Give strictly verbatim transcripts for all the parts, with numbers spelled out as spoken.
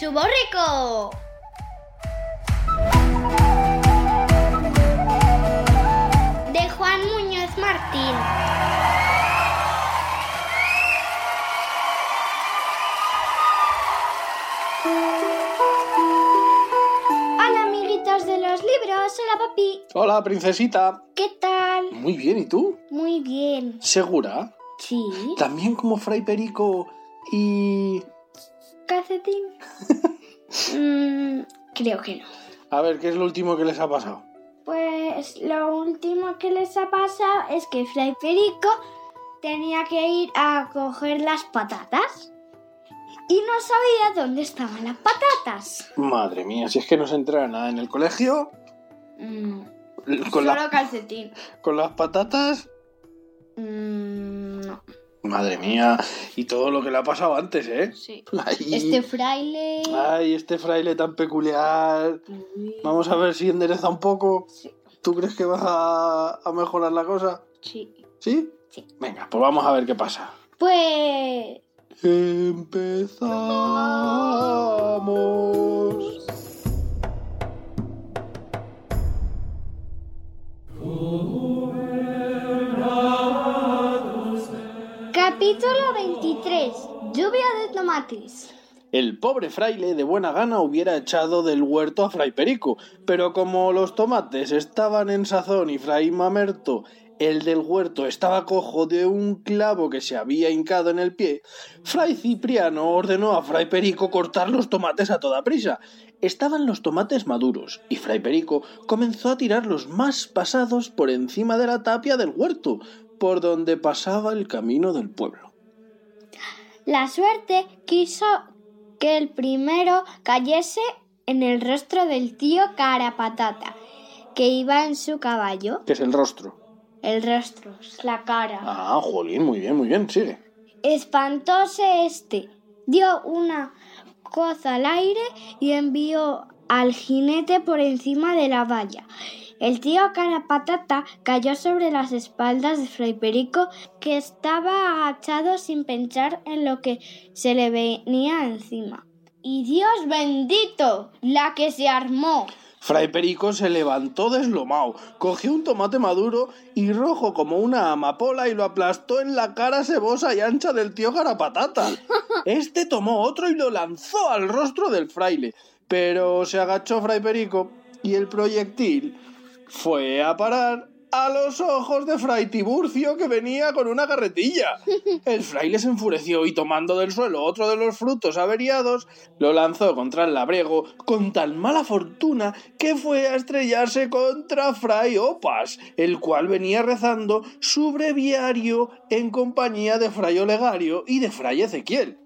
Chuborrico. De Juan Muñoz Martín. Hola, amiguitos de los libros. Hola, papi. Hola, princesita. ¿Qué tal? Muy bien, ¿y tú? Muy bien. ¿Segura? Sí. ¿También como Fray Perico y...? ¿Calcetín? mm, creo que no. A ver, ¿qué es lo último que les ha pasado? Pues lo último que les ha pasado es que Fray Perico tenía que ir a coger las patatas y no sabía dónde estaban las patatas. Madre mía, si es que no se entera nada en el colegio. Mm, Con, solo la, calcetín. con las patatas. Mm, no. Madre mía, y todo lo que le ha pasado antes, ¿eh? Sí. Ay, Este fraile... Ay, este fraile tan peculiar. Uy. Vamos a ver si endereza un poco. Sí. ¿Tú crees que vas a, a mejorar la cosa? Sí. ¿Sí? Sí. Venga, pues vamos a ver qué pasa. Pues... Empezamos. Capítulo veintitrés. Lluvia de tomates. El pobre fraile de buena gana hubiera echado del huerto a Fray Perico, pero como los tomates estaban en sazón y Fray Mamerto, el del huerto, estaba cojo de un clavo que se había hincado en el pie, Fray Cipriano ordenó a Fray Perico cortar los tomates a toda prisa. Estaban los tomates maduros, y Fray Perico comenzó a tirar los más pasados por encima de la tapia del huerto, por donde pasaba el camino del pueblo. La suerte quiso que el primero cayese en el rostro del tío Carapatata, que iba en su caballo. ¿Qué es el rostro? El rostro, la cara. Ah, jolín, muy bien, muy bien, sigue. Espantóse este, dio una coza al aire y envió al jinete por encima de la valla. El tío Carapatata cayó sobre las espaldas de Fray Perico, que estaba agachado sin pensar en lo que se le venía encima. ¡Y Dios bendito! ¡La que se armó! Fray Perico se levantó deslomado, cogió un tomate maduro y rojo como una amapola y lo aplastó en la cara sebosa y ancha del tío Carapatata. Este tomó otro y lo lanzó al rostro del fraile, pero se agachó Fray Perico y el proyectil fue a parar a los ojos de Fray Tiburcio, que venía con una carretilla. El fraile se enfureció y, tomando del suelo otro de los frutos averiados, lo lanzó contra el labrego con tan mala fortuna que fue a estrellarse contra Fray Opas, el cual venía rezando su breviario en compañía de Fray Olegario y de Fray Ezequiel.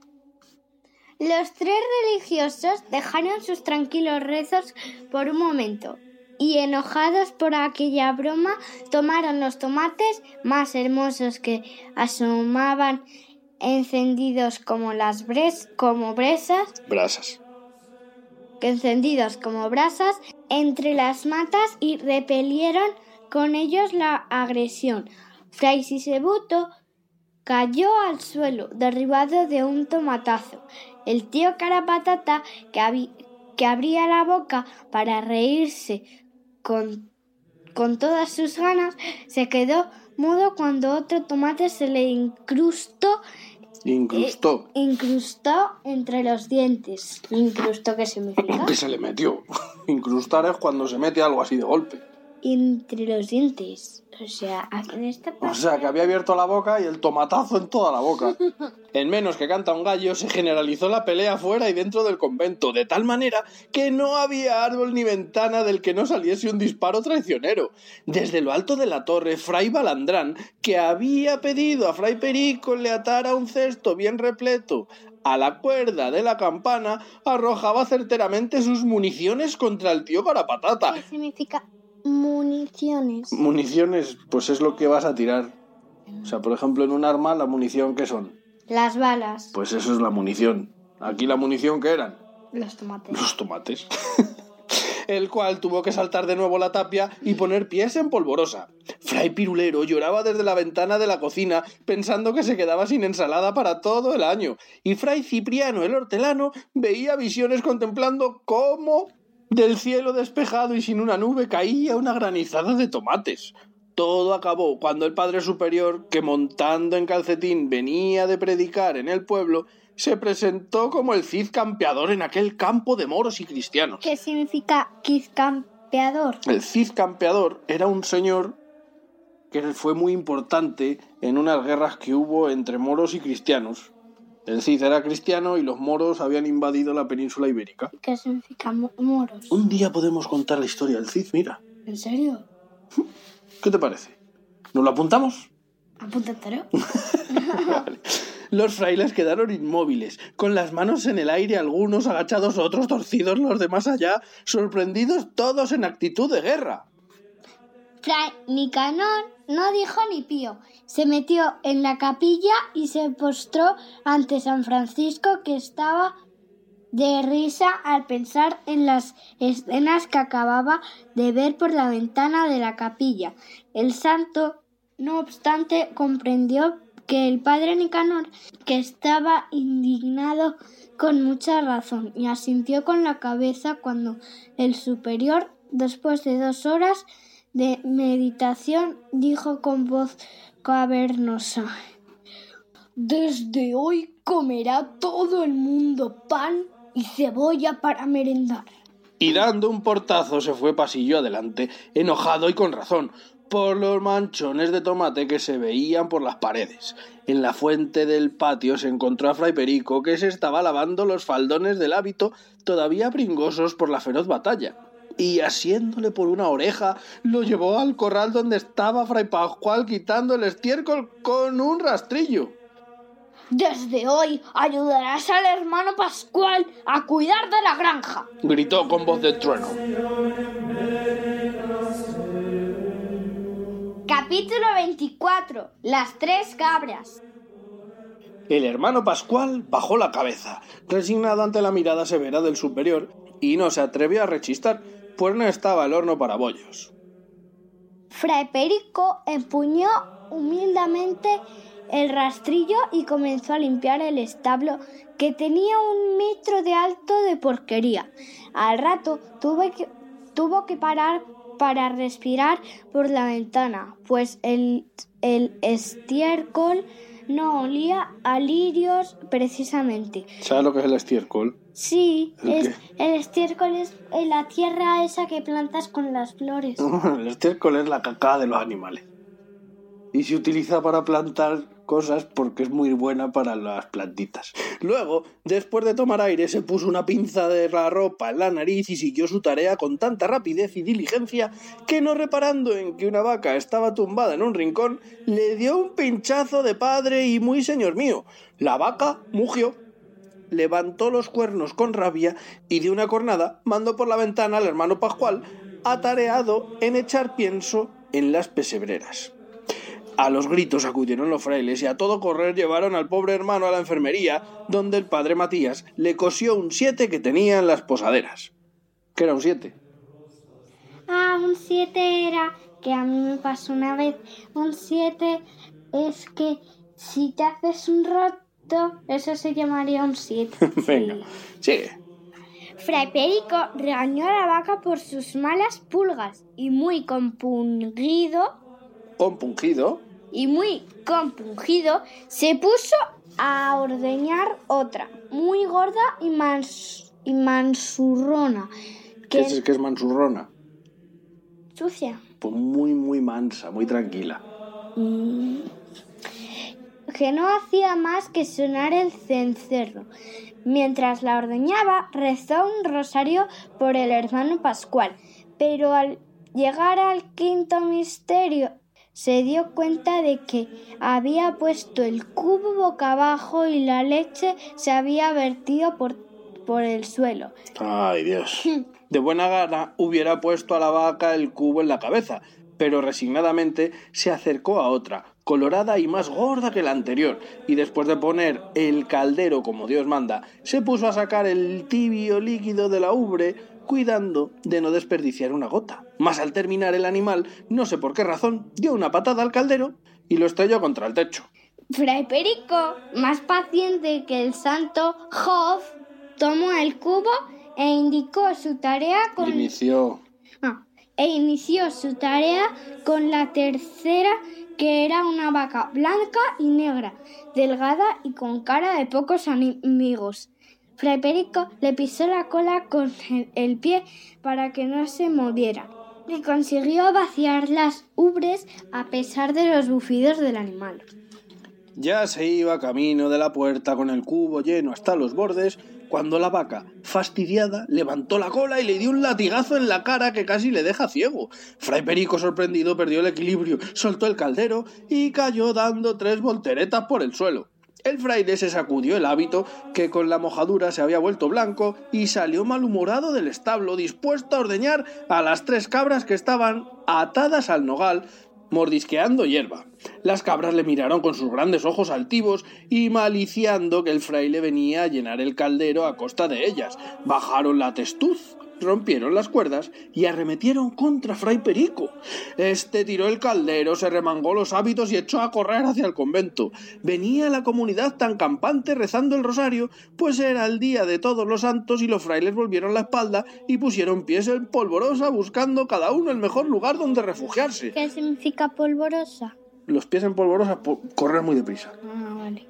Los tres religiosos dejaron sus tranquilos rezos por un momento y, enojados por aquella broma, tomaron los tomates más hermosos que asomaban encendidos como las bres, como bresas, Brasas. que encendidos como brasas entre las matas y repelieron con ellos la agresión. Fray Sisebuto cayó al suelo, derribado de un tomatazo. El tío Carapatata, que, hab- que abría la boca para reírse con, con todas sus ganas, se quedó mudo cuando otro tomate se le incrustó, Incrustó. eh, incrustó entre los dientes. ¿Incrustó qué significa? Que se le metió. Incrustar es cuando se mete algo así de golpe. Entre los dientes. O sea, en esta parte... O sea, que había abierto la boca y el tomatazo en toda la boca. En menos que canta un gallo, se generalizó la pelea fuera y dentro del convento, de tal manera que no había árbol ni ventana del que no saliese un disparo traicionero. Desde lo alto de la torre, Fray Balandrán, que había pedido a Fray Perico le atara un cesto bien repleto a la cuerda de la campana, arrojaba certeramente sus municiones contra el tío Carapatata. ¿Qué significa municiones? Municiones, pues es lo que vas a tirar. O sea, por ejemplo, en un arma, la munición, ¿qué son? Las balas. Pues eso es la munición. Aquí la munición, ¿qué eran? Los tomates. Los tomates. el cual tuvo que saltar de nuevo la tapia y poner pies en polvorosa. Fray Pirulero lloraba desde la ventana de la cocina pensando que se quedaba sin ensalada para todo el año, y Fray Cipriano el hortelano veía visiones contemplando cómo del cielo despejado y sin una nube caía una granizada de tomates. Todo acabó cuando el padre superior, que montando en calcetín venía de predicar en el pueblo, se presentó como el Cid campeador en aquel campo de moros y cristianos. ¿Qué significa Cid campeador? El Cid campeador era un señor que fue muy importante en unas guerras que hubo entre moros y cristianos. El Cid era cristiano y los moros habían invadido la península ibérica. ¿Qué significa mo- moros? Un día podemos contar la historia del Cid, mira. ¿En serio? ¿Qué te parece? ¿Nos lo apuntamos? Apúntatelo. Vale. Los frailes quedaron inmóviles, con las manos en el aire, algunos agachados, otros torcidos, los de más allá, sorprendidos todos en actitud de guerra. Fray Nicanor no dijo ni pío. Se metió en la capilla y se postró ante San Francisco, que estaba de risa al pensar en las escenas que acababa de ver por la ventana de la capilla. El santo, no obstante, comprendió que el padre Nicanor, que estaba indignado con mucha razón, y asintió con la cabeza cuando el superior, después de dos horas de meditación, dijo con voz cavernosa: «Desde hoy comerá todo el mundo pan y cebolla para merendar». Y dando un portazo se fue pasillo adelante, enojado y con razón, por los manchones de tomate que se veían por las paredes. En la fuente del patio se encontró a Fray Perico, que se estaba lavando los faldones del hábito, todavía pringosos por la feroz batalla, y asiéndole por una oreja, lo llevó al corral donde estaba Fray Pascual quitando el estiércol con un rastrillo. «Desde hoy ayudarás al hermano Pascual a cuidar de la granja», gritó con voz de trueno. Capítulo veinticuatro. Las tres cabras. El hermano Pascual bajó la cabeza, resignado ante la mirada severa del superior, y no se atrevió a rechistar, pues no estaba el horno para bollos. Fray Perico empuñó humildemente el rastrillo y comenzó a limpiar el establo, que tenía un metro de alto de porquería. Al rato tuvo que, tuvo que parar para respirar por la ventana, pues el, el estiércol no olía a lirios precisamente. ¿Sabes lo que es el estiércol? Sí, ¿El es, qué? el estiércol es la tierra esa que plantas con las flores. El estiércol es la caca de los animales. Y se utiliza para plantar cosas porque es muy buena para las plantitas. Luego, después de tomar aire, se puso una pinza de la ropa en la nariz y siguió su tarea con tanta rapidez y diligencia que, no reparando en que una vaca estaba tumbada en un rincón, le dio un pinchazo de padre y muy señor mío. La vaca mugió, levantó los cuernos con rabia y de una cornada mandó por la ventana al hermano Pascual, atareado en echar pienso en las pesebreras. A los gritos acudieron los frailes y a todo correr llevaron al pobre hermano a la enfermería, donde el padre Matías le cosió un siete que tenía en las posaderas. ¿Qué era un siete? Ah, un siete era, que a mí me pasó una vez, un siete es que si te haces un roto, eso se llamaría un siete. Venga, sigue. Fray Perico regañó a la vaca por sus malas pulgas y muy compungido... Compungido. Y muy compungido, se puso a ordeñar otra, muy gorda y, mans, y mansurrona. ¿Qué es, ¿Qué es mansurrona? Sucia. Pues muy, muy mansa, muy tranquila. Mm. Que no hacía más que sonar el cencerro. Mientras la ordeñaba, rezó un rosario por el hermano Pascual, pero al llegar al quinto misterio, se dio cuenta de que había puesto el cubo boca abajo y la leche se había vertido por, por el suelo. Ay, Dios. De buena gana hubiera puesto a la vaca el cubo en la cabeza, pero resignadamente se acercó a otra, colorada y más gorda que la anterior, y después de poner el caldero como Dios manda, se puso a sacar el tibio líquido de la ubre cuidando de no desperdiciar una gota. Mas al terminar el animal, no sé por qué razón, dio una patada al caldero y lo estrelló contra el techo. Fray Perico, más paciente que el santo Job, tomó el cubo e indicó su tarea con... Inició. Ah, e inició su tarea con la tercera, que era una vaca blanca y negra, delgada y con cara de pocos amigos. Fray Perico le pisó la cola con el, el pie para que no se moviera y consiguió vaciar las ubres a pesar de los bufidos del animal. Ya se iba camino de la puerta con el cubo lleno hasta los bordes, cuando la vaca, fastidiada, levantó la cola y le dio un latigazo en la cara que casi le deja ciego. Fray Perico, sorprendido, perdió el equilibrio, soltó el caldero y cayó dando tres volteretas por el suelo. El fraile se sacudió el hábito, que con la mojadura se había vuelto blanco, y salió malhumorado del establo, dispuesto a ordeñar a las tres cabras que estaban atadas al nogal, mordisqueando hierba. Las cabras le miraron con sus grandes ojos altivos y maliciando que el fraile venía a llenar el caldero a costa de ellas. Bajaron la testuz, rompieron las cuerdas y arremetieron contra Fray Perico. Este tiró el caldero, se remangó los hábitos y echó a correr hacia el convento. Venía la comunidad tan campante rezando el rosario, pues era el día de todos los santos y los frailes volvieron la espalda y pusieron pies en polvorosa buscando cada uno el mejor lugar donde refugiarse. ¿Qué significa polvorosa? Los pies en polvorosa, po- correr muy deprisa. Ah, vale.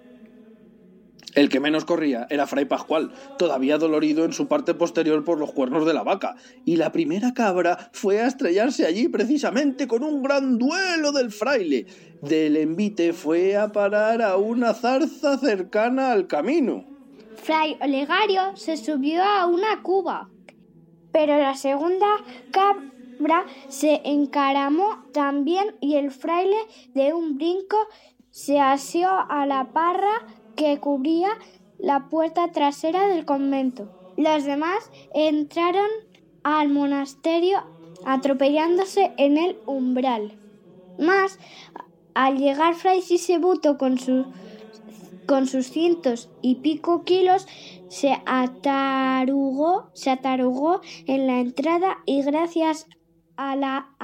El que menos corría era Fray Pascual, todavía dolorido en su parte posterior por los cuernos de la vaca, y la primera cabra fue a estrellarse allí precisamente con un gran duelo del fraile. Del envite fue a parar a una zarza cercana al camino. Fray Olegario se subió a una cuba, pero la segunda cabra se encaramó también y el fraile de un brinco se asió a la parra que cubría la puerta trasera del convento. Los demás entraron al monasterio atropellándose en el umbral. Mas, al llegar Fray Sisebuto con, su, con sus cientos y pico kilos, se atarugó, se atarugó en la entrada y gracias a la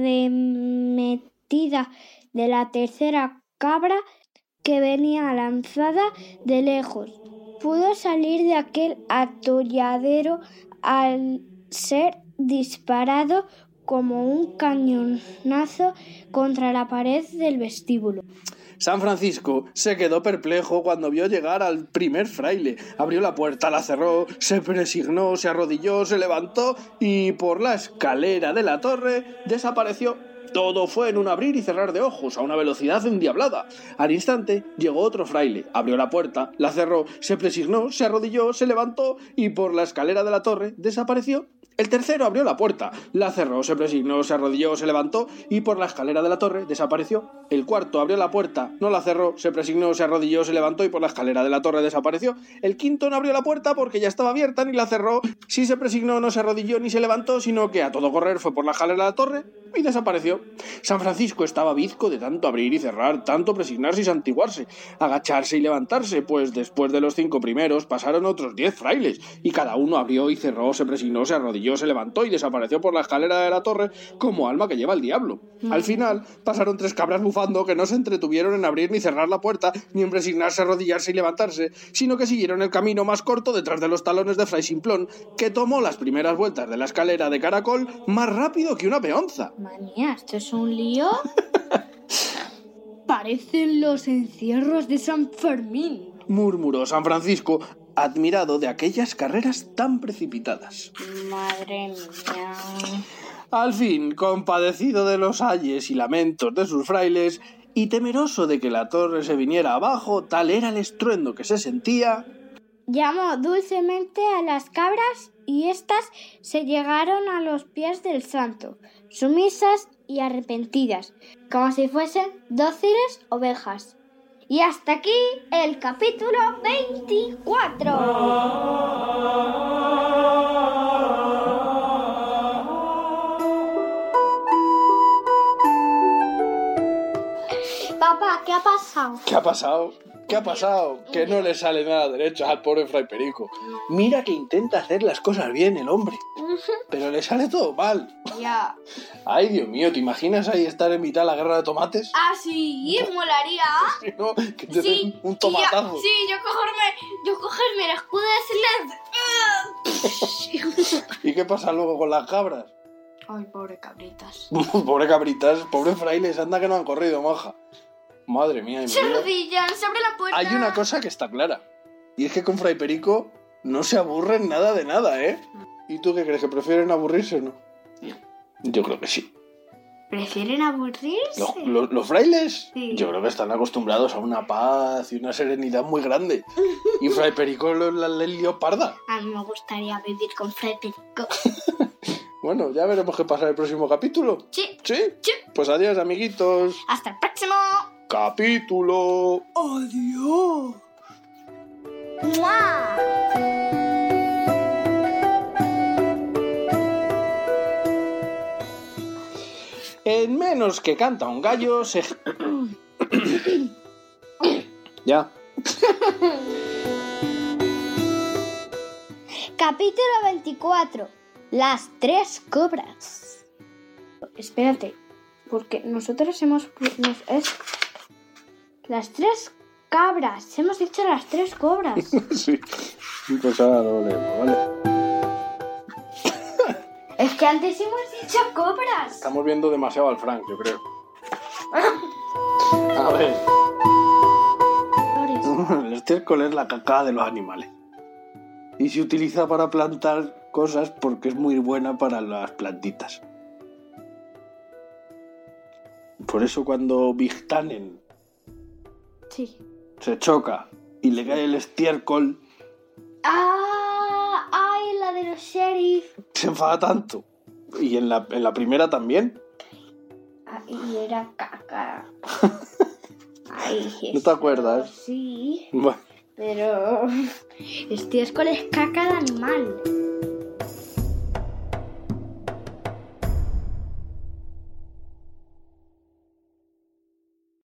arremetida de la tercera cabra, que venía lanzada de lejos, pudo salir de aquel atolladero al ser disparado como un cañonazo contra la pared del vestíbulo. San Francisco se quedó perplejo cuando vio llegar al primer fraile. Abrió la puerta, la cerró, se presignó, se arrodilló, se levantó y por la escalera de la torre desapareció. Todo fue en un abrir y cerrar de ojos, a una velocidad endiablada. Al instante llegó otro fraile, abrió la puerta, la cerró, se presignó, se arrodilló, se levantó y por la escalera de la torre desapareció. El tercero abrió la puerta, la cerró, se presignó, se arrodilló, se levantó y por la escalera de la torre desapareció. El cuarto abrió la puerta, no la cerró, se presignó, se arrodilló, se levantó y por la escalera de la torre desapareció. El quinto no abrió la puerta porque ya estaba abierta ni la cerró, sí se presignó, no se arrodilló ni se levantó, sino que a todo correr fue por la escalera de la torre y desapareció. San Francisco estaba bizco de tanto abrir y cerrar, tanto presignarse y santiguarse, agacharse y levantarse, pues después de los cinco primeros pasaron otros diez frailes y cada uno abrió y cerró, se presignó, se arrodilló, se levantó y desapareció por la escalera de la torre como alma que lleva el diablo. Al final pasaron tres cabras bufando que no se entretuvieron en abrir ni cerrar la puerta, ni en presignarse, arrodillarse y levantarse, sino que siguieron el camino más corto detrás de los talones de Fray Simplón, que tomó las primeras vueltas de la escalera de caracol más rápido que una peonza. Manía, ¿esto es un lío? Parecen los encierros de San Fermín, murmuró San Francisco, admirado de aquellas carreras tan precipitadas. Madre mía. Al fin, compadecido de los ayes y lamentos de sus frailes, y temeroso de que la torre se viniera abajo, tal era el estruendo que se sentía, llamó dulcemente a las cabras y éstas se llegaron a los pies del santo, sumisas y arrepentidas, como si fuesen dóciles ovejas. Y hasta aquí el capítulo veinticuatro. Papá, ¿qué ha pasado? ¿Qué ha pasado? ¿Qué ha pasado? Que no le sale nada derecho al pobre Fray Perico. Mira que intenta hacer las cosas bien el hombre, pero le sale todo mal. Ya. Ay, Dios mío, ¿te imaginas ahí estar en mitad de la guerra de tomates? Ah, sí, molaría. Si no, que te Sí, den un que yo- tomatazo. sí, yo cogerme, yo cogerme el escudo y decirles... ¿Y qué pasa luego con las cabras? Ay, pobre cabritas. Pobre cabritas, pobre frailes, anda que no han corrido, maja. Madre mía, de mi Se vida. arrodillan, se abre la puerta. Hay una cosa que está clara. Y es que con Fray Perico no se aburren nada de nada, ¿eh? ¿Y tú qué crees? ¿Que prefieren aburrirse o no? No. Yo creo que sí. ¿Prefieren aburrirse? Los, los- los frailes, Sí. yo creo que están acostumbrados a una paz y una serenidad muy grande. Y Fray Perico lo- la le lió parda. A mí me gustaría vivir con Fray Perico. Bueno, ya veremos qué pasa en el próximo capítulo. Sí. ¿Sí? Sí. Pues adiós, amiguitos. Hasta el próximo. Capítulo. Adiós. ¡Mua! En menos que canta un gallo se... ya. Capítulo veinticuatro. Las tres cobras. Espérate, porque nosotros hemos... nos- es- las tres cabras. Hemos dicho las tres cobras. Sí. Pues ahora lo leemos, ¿vale? Es que antes hemos dicho cobras. Estamos viendo demasiado al Frank, yo creo. A ver. El estiércol es la caca de los animales. Y se utiliza para plantar cosas porque es muy buena para las plantitas. Por eso cuando Big Tannen Sí. se choca y le cae el estiércol, Ah, ay, la de los sheriff. se enfada tanto. Y en la, en la primera también. Ah, y era caca. Ay, ¿No te acuerdas? Sí, Bueno, pero estiércol es caca de animal.